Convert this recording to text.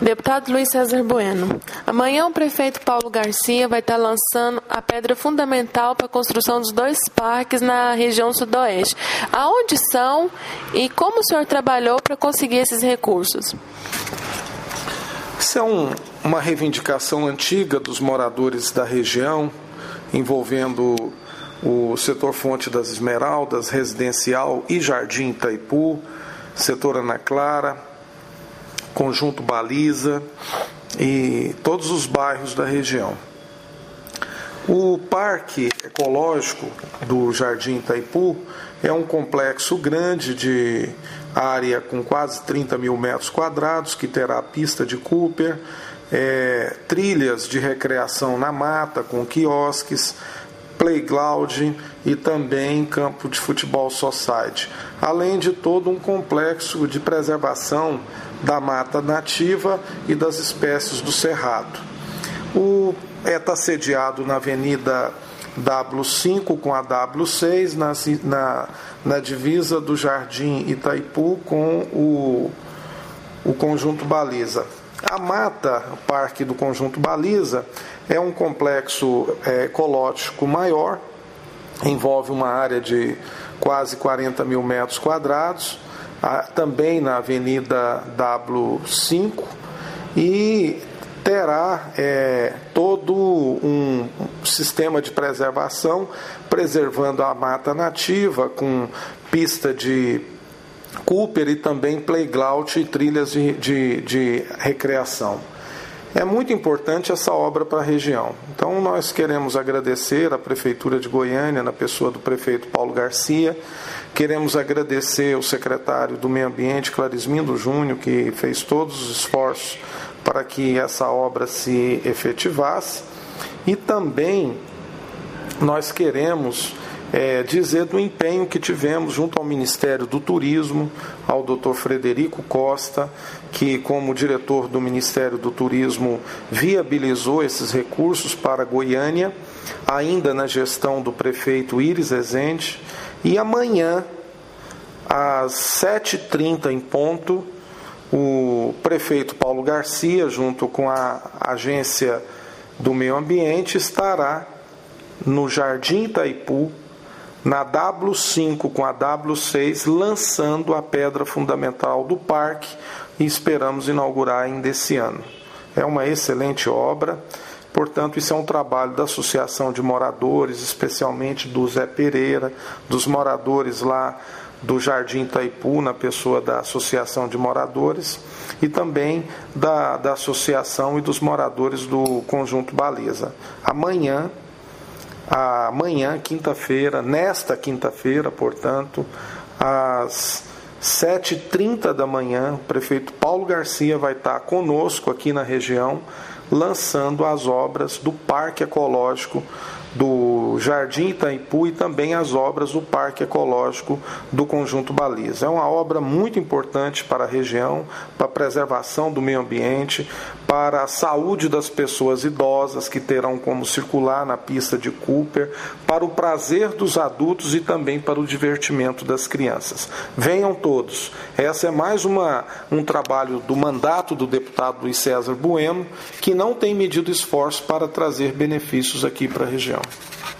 Deputado Luiz César Bueno, amanhã o prefeito Paulo Garcia vai estar lançando a pedra fundamental para a construção dos 2 parques na região sudoeste. Aonde são e como o senhor trabalhou para conseguir esses recursos? Isso é uma reivindicação antiga dos moradores da região, envolvendo o setor Fonte das Esmeraldas, Residencial e Jardim Itaipu, setor Ana Clara, Conjunto Baliza e todos os bairros da região. O Parque Ecológico do Jardim Itaipu é um complexo grande de área com quase 30 mil metros quadrados, que terá pista de Cooper, trilhas de recreação na mata com quiosques, playground e também campo de futebol society, além de todo um complexo de preservação da mata nativa e das espécies do cerrado. Está sediado na Avenida W5 com a W6, na divisa do Jardim Itaipu com o Conjunto Baliza. A mata, o Parque do Conjunto Baliza, é um complexo ecológico maior, envolve uma área de quase 40 mil metros quadrados, também na Avenida W5, e terá todo um sistema de preservação, preservando a mata nativa com pista de Cooper e também playground e trilhas de recreação. É muito importante essa obra para a região. Então nós queremos agradecer à Prefeitura de Goiânia, na pessoa do prefeito Paulo Garcia, queremos agradecer ao secretário do Meio Ambiente, Clarismindo Júnior, que fez todos os esforços para que essa obra se efetivasse, e também nós queremos dizer do empenho que tivemos junto ao Ministério do Turismo, ao Dr. Frederico Costa, que como diretor do Ministério do Turismo viabilizou esses recursos para Goiânia, ainda na gestão do prefeito Iris Rezende, e amanhã, às 7h30 em ponto, o prefeito Paulo Garcia, junto com a Agência do Meio Ambiente, estará no Jardim Itaipu, na W5 com a W6, lançando a pedra fundamental do parque, e esperamos inaugurar ainda esse ano. É uma excelente obra, portanto isso é um trabalho da Associação de Moradores, especialmente do Zé Pereira, dos moradores lá do Jardim Itaipu, na pessoa da Associação de Moradores, e também da Associação e dos moradores do Conjunto Baliza. Amanhã, quinta-feira, nesta quinta-feira, portanto, às 7h30 da manhã, o prefeito Paulo Garcia vai estar conosco aqui na região, lançando as obras do Parque Ecológico do Jardim Itaipu e também as obras do Parque Ecológico do Conjunto Baliza. É uma obra muito importante para a região, para a preservação do meio ambiente, para a saúde das pessoas idosas que terão como circular na pista de Cooper, para o prazer dos adultos e também para o divertimento das crianças. Venham todos. Essa é mais um trabalho do mandato do deputado Luiz César Bueno, que não tem medido esforço para trazer benefícios aqui para a região.